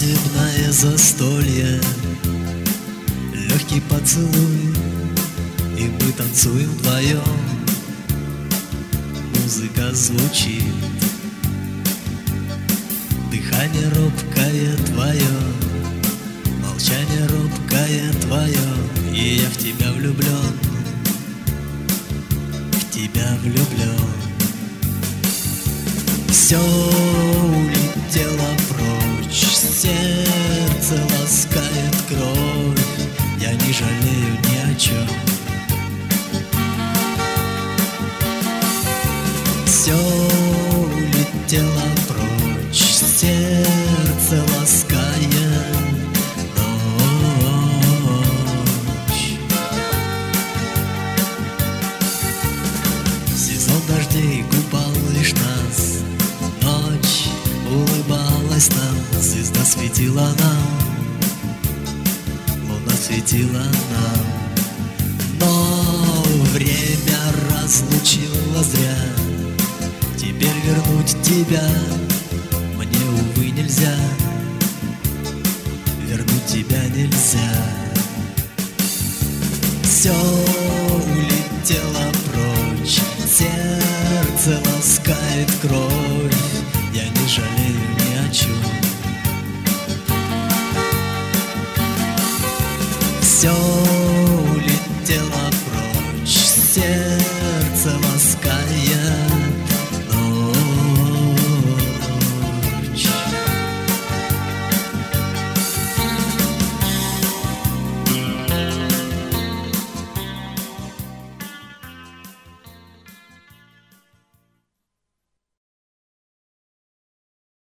Свадебное застолье, легкий поцелуй, и мы танцуем вдвоем. Музыка звучит, дыхание робкое твое, молчание робкое твое, и я в тебя влюблен, в тебя влюблен. Все улетело прочь, сердце ласкает кровь, я не жалею ни о чем. Все улетело прочь, сердце ласкает ночь. Сезон дождей купал лишь нас, ночь улыбалась нам, звезда светила нам, луна светила нам. Но время разлучило зря, теперь вернуть тебя мне, увы, нельзя. Вернуть тебя нельзя. Все улетело прочь, сердце ласкает кровь, я не жалею ни о чем. Все